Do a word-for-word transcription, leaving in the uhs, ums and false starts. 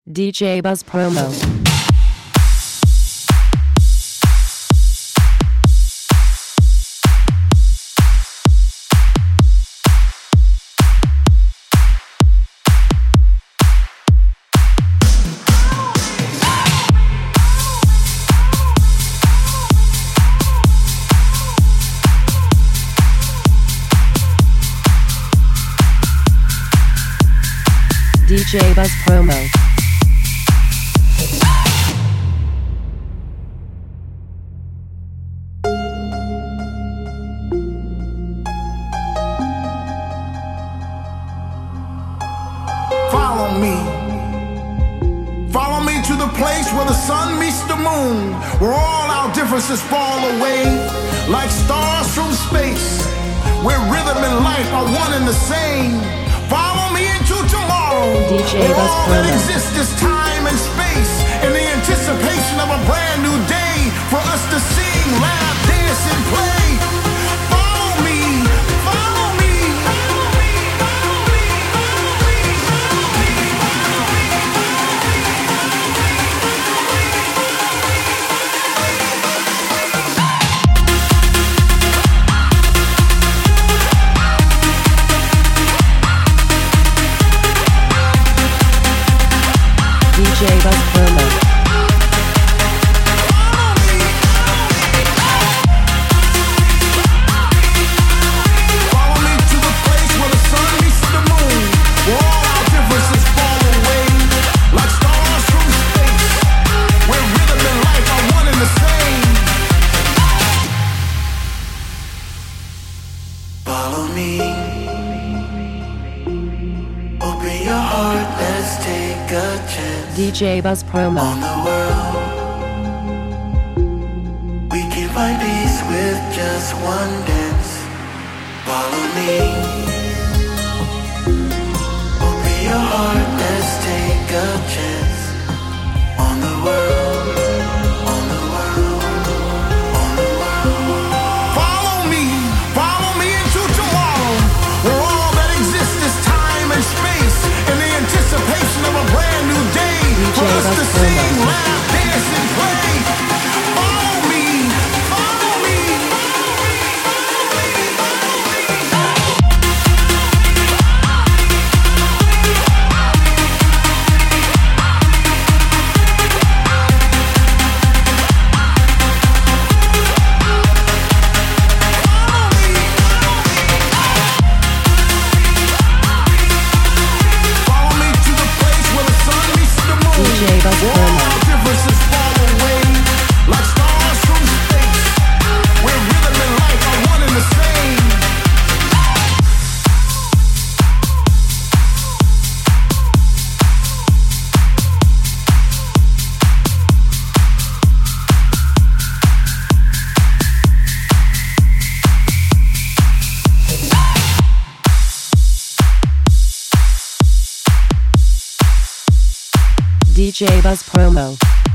D J Buzz Promo. D J Buzz Promo. Follow me. Follow me to the place where the sun meets the moon, where all our differences fall away like stars from space, where rhythm and life are one and the same. Follow me into tomorrow, D J where Buzz all that Promo. exists is time and space, in the anticipation of a brand new day for us to sing, laugh, dance, and play. Follow me, follow me, follow me, follow me, follow me, follow me, follow me. D J Buzz Promo. Follow me to the place where the sun meets the moon, where all our differences fall away like stars from space, where rhythm and life are one and the same. Follow me. Open your heart, let's take a chance D J Buzz Promo. on the world. We can find peace with just one dance. Follow me. Open your heart, let's take a chance on the world. On the world. On the world. Follow me, follow me into tomorrow, where all that exists is time and space, in the anticipation of a brand new day for us to Buzz sing, Promo. laugh, dance, and play. Follow me, follow me, follow me to the place where the sun meets the moon, D J Buzz where all Promo. our differences fall away like stars from space, where rhythm and life are one and the same. D J Buzz Promo.